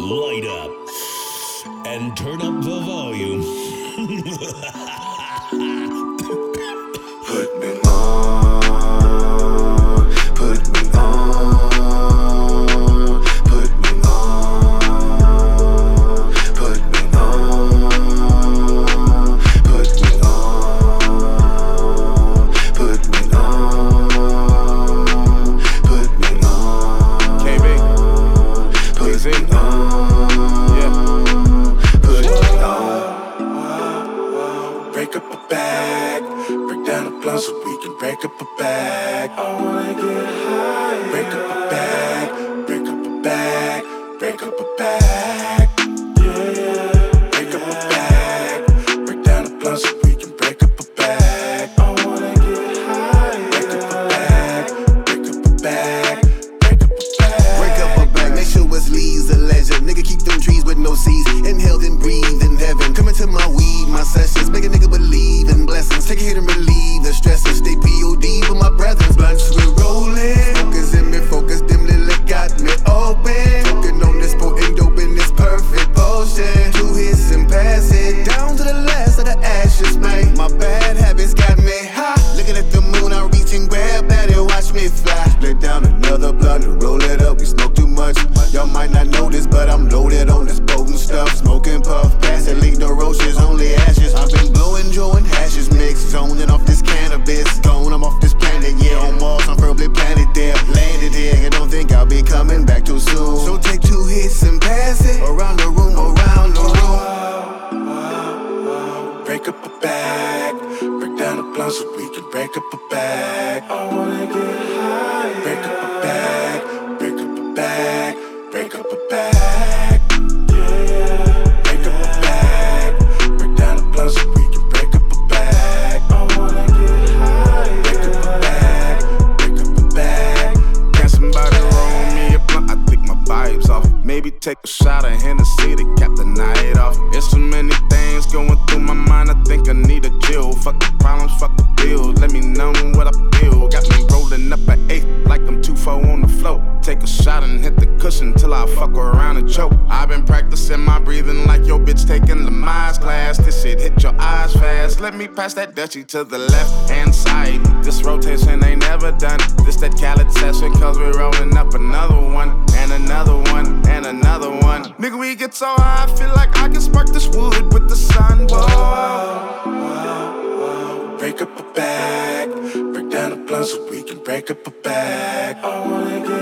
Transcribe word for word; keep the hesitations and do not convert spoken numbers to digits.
light up, and turn up the volume. Put me on, put me on, put me on, put me on, put me on, put me on, put me on. K B, put Easy. me on, Yeah. put me on. Break up a bag, break down a blunt so we can break up a bag. I wanna get high. Break up a bag, break up a bag, break up a bag. Yeah, yeah. Break up a bag, break down a blunt so we can break up a bag. I wanna get high. Break up a bag, break up a bag, break up a bag. Break up a bag, make sure it's Lee's a legend. Nigga, keep them trees with no seeds. Inhale, then breathe in heaven. Come into my weed, my sessions. Make a nigga believe in blessings. Take a hit and relieve the stresses. Stay P O D with my brethren. Blunts, we're rolling. Focus in me, focus dim, Lily got me open. Talking on this potent dope in this perfect potion. Two hits and pass it. Down to the last of the ashes, man. My bad habits got me high. Looking at the moon, I reach and grab that and watch me fly. Split down another blunt and roll it up. We smoke too much. Y'all might not know this, but I'm loaded on this potent stuff. Smoking puff, pass it, leak no roaches, only ashes. I've been blowing, joint hashes mixed. Zoning off this cannabis. Gone, I'm off this planet, yeah. On Mars, I'm firmly planted there. Landed here, and don't think I'll be coming back too soon. So take two hits and pass it. Around the room, around the room. Break up a bag, break down a blunt so we can break up a bag. I wanna get high. Break up a bag, break up a bag, break up a bag. Yeah, yeah. Break up a bag, break down a blunt so we can break up a bag. I wanna get high. Break up a bag, break up a bag. Can somebody roll me a blunt? I think my vibe's off. Maybe take a shot of Hennessy to cap the night off. There's so many things going through my mind, I think I need a chill. Fuck the problems, fuck the bills. Let me know what I feel. Got me rolling up an eighth like I'm two four on the float. Take a shot and hit the cushion till I fuck around and choke. I've been practicing my breathing like your bitch taking Lamaze class. This shit hit your eyes fast. Let me pass that Dutchie to the left hand side. This rotation ain't never done. This that Khaled session, cause we're rolling up another one, and another one, and another one. Nigga, we get so high, I feel like I can spark this wood with the sun. Whoa. Break up a bag, break down a blunt so we can break up a bag. I wanna get